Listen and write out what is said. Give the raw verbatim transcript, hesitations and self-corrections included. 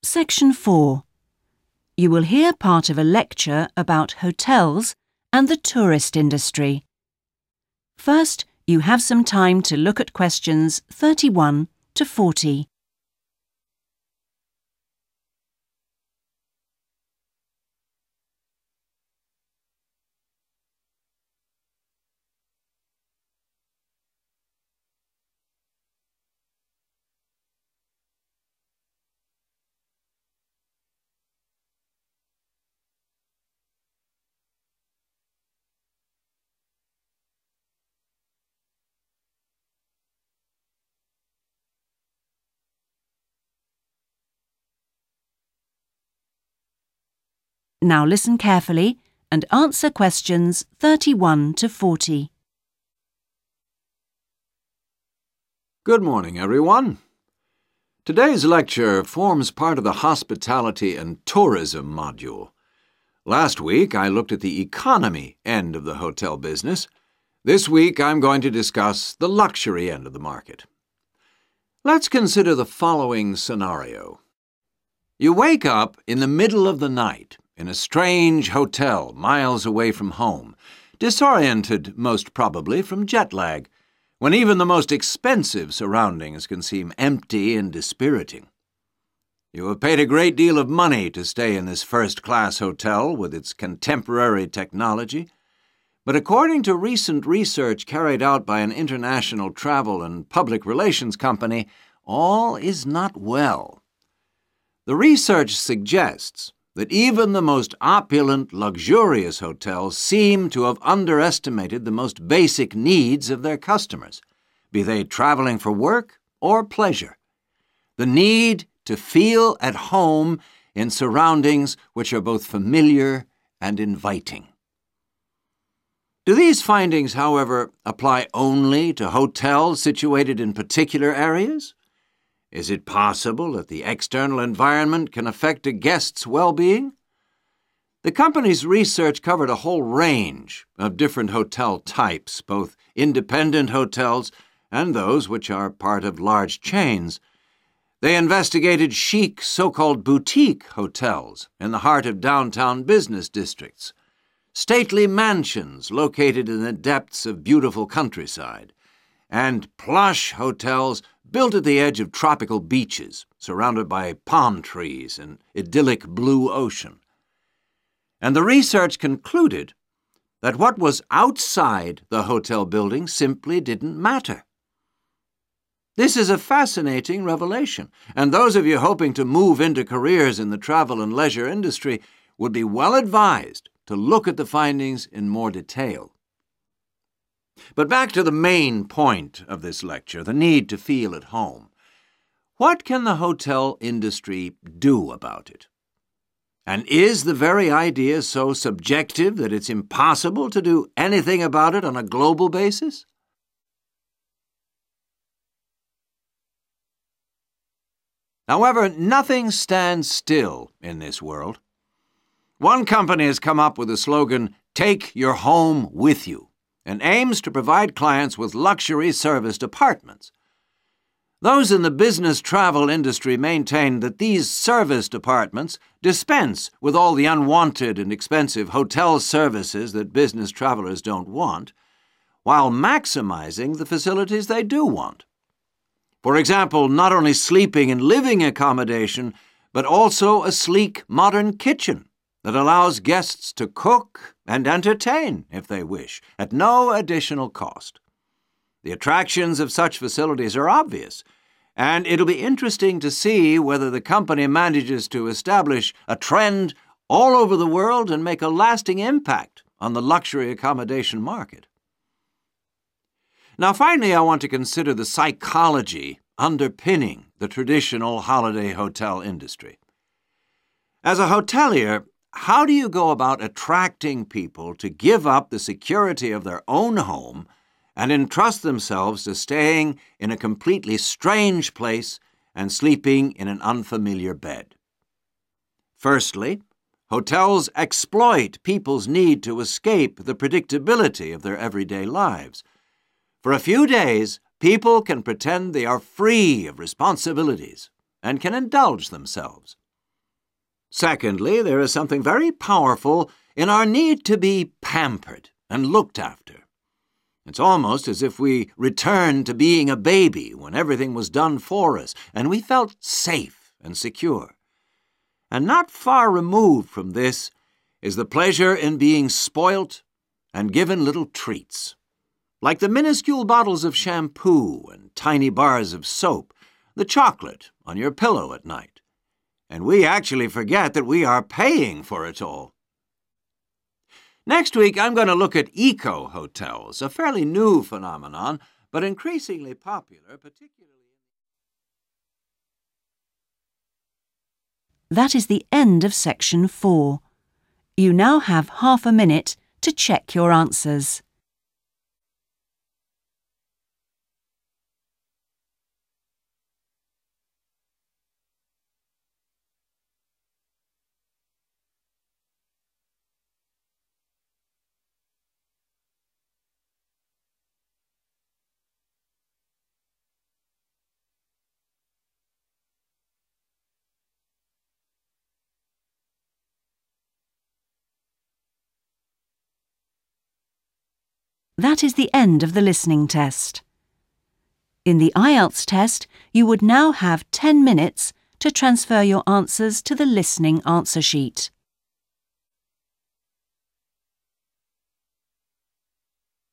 Section four. You will hear part of a lecture about hotels and the tourist industry. First, you have some time to look at questions thirty-one to forty. Now listen carefully and answer questions thirty-one to forty. Good morning, everyone. Today's lecture forms part of the Hospitality and Tourism module. Last week, I looked at the economy end of the hotel business. This week, I'm going to discuss the luxury end of the market. Let's consider the following scenario. You wake up in the middle of the night in a strange hotel miles away from home, disoriented most probably from jet lag, when even the most expensive surroundings can seem empty and dispiriting. You have paid a great deal of money to stay in this first-class hotel with its contemporary technology, but according to recent research carried out by an international travel and public relations company, all is not well. The research suggests that even the most opulent, luxurious hotels seem to have underestimated the most basic needs of their customers, be they traveling for work or pleasure. The need to feel at home in surroundings which are both familiar and inviting. Do these findings, however, apply only to hotels situated in particular areas? Is it possible that the external environment can affect a guest's well-being? The company's research covered a whole range of different hotel types, both independent hotels and those which are part of large chains. They investigated chic so-called boutique hotels in the heart of downtown business districts, stately mansions located in the depths of beautiful countryside, and plush hotels built at the edge of tropical beaches, surrounded by palm trees and idyllic blue ocean. And the research concluded that what was outside the hotel building simply didn't matter. This is a fascinating revelation, and those of you hoping to move into careers in the travel and leisure industry would be well advised to look at the findings in more detail. But back to the main point of this lecture, the need to feel at home. What can the hotel industry do about it? And is the very idea so subjective that it's impossible to do anything about it on a global basis? However, nothing stands still in this world. One company has come up with the slogan, "Take your home with you," and aims to provide clients with luxury serviced apartments. Those in the business travel industry maintain that these serviced apartments dispense with all the unwanted and expensive hotel services that business travelers don't want, while maximizing the facilities they do want. For example, not only sleeping and living accommodation, but also a sleek modern kitchen that allows guests to cook and entertain, if they wish, at no additional cost. The attractions of such facilities are obvious, and it'll be interesting to see whether the company manages to establish a trend all over the world and make a lasting impact on the luxury accommodation market. Now, finally, I want to consider the psychology underpinning the traditional holiday hotel industry. As a hotelier, how do you go about attracting people to give up the security of their own home and entrust themselves to staying in a completely strange place and sleeping in an unfamiliar bed? Firstly, hotels exploit people's need to escape the predictability of their everyday lives. For a few days, people can pretend they are free of responsibilities and can indulge themselves. Secondly, there is something very powerful in our need to be pampered and looked after. It's almost as if we returned to being a baby when everything was done for us and we felt safe and secure. And not far removed from this is the pleasure in being spoilt and given little treats, like the minuscule bottles of shampoo and tiny bars of soap, the chocolate on your pillow at night. And we actually forget that we are paying for it all. Next week, I'm going to look at eco-hotels, a fairly new phenomenon, but increasingly popular, particularly... That is the end of section four. You now have half a minute to check your answers. That is the end of the listening test. In the I E L T S test, you would now have ten minutes to transfer your answers to the listening answer sheet.